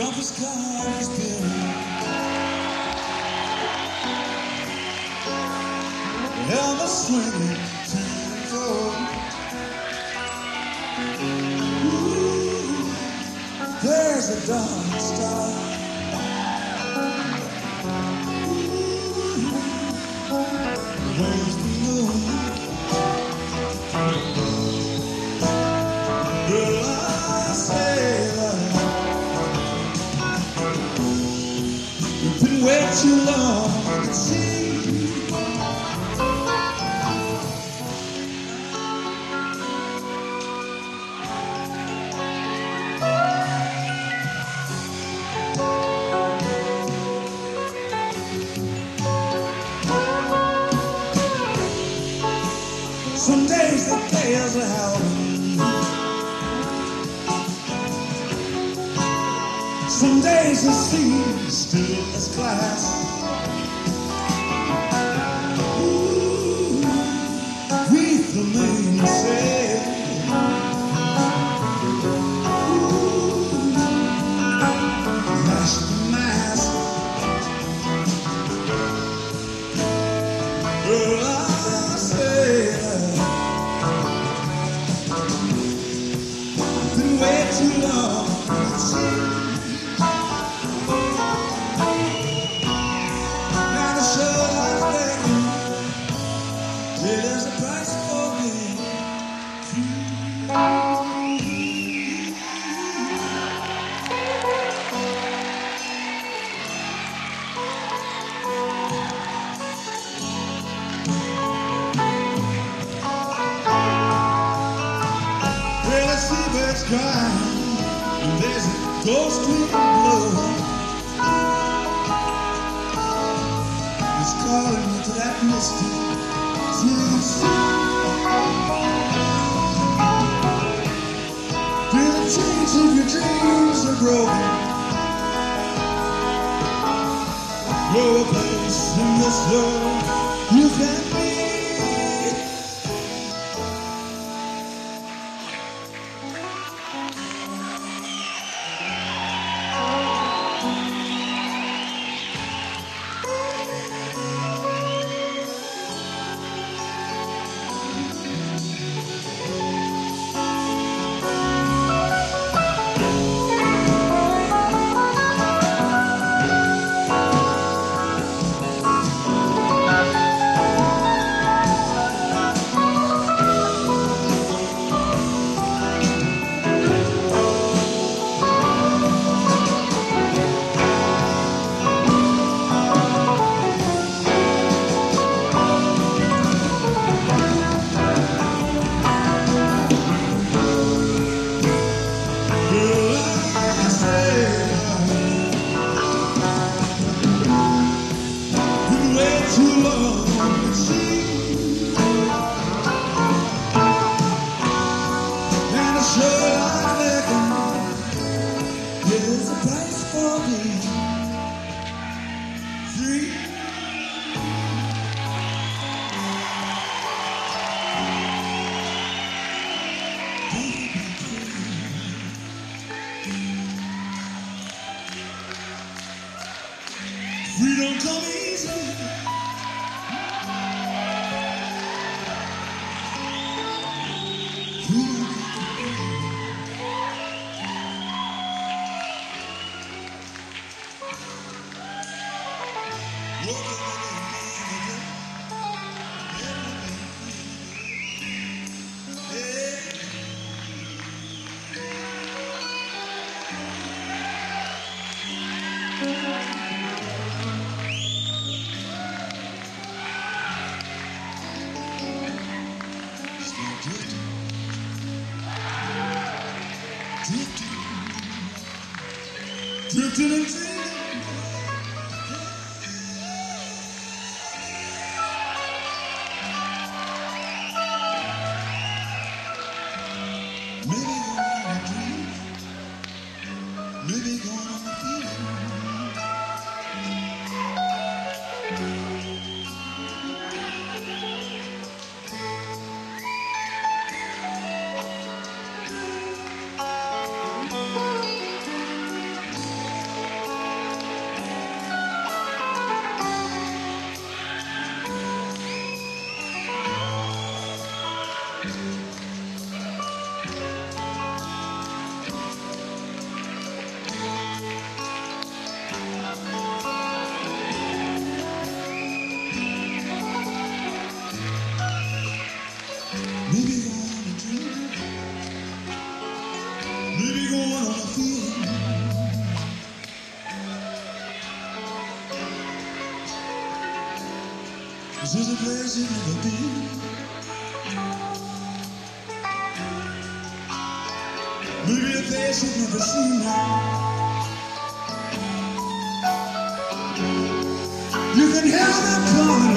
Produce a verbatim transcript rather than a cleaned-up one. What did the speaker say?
Trumpet's call is building. Helmet swinging to and fro. Ooh, there's a dark star. Ooh, waves below. Girl, I say you've been way too long at sea. Some days the gales are howling. Some days the sea is still as glass. Ooh, we've the main sail. Ooh, mash the mast. Girl, I say been way too long at sea. Now the shore's begging. Yeah, there's a price for being free. Well, the seabirds cry, and there's a ghost wind blowing. It's calling you to that misty true sea. Feel the chains of your dreams are broken. You're a place in this world you can be. Too long at sea, and a shoreline beckon. There's a price for being free. Freedom come easy. Drifting and dreaming. Maybe going on a dream, maybe going on a feeling. Maybe go on a dream, maybe go on a feeling. This is a place you've never been. Maybe a face you've never seen now. You can hear them calling.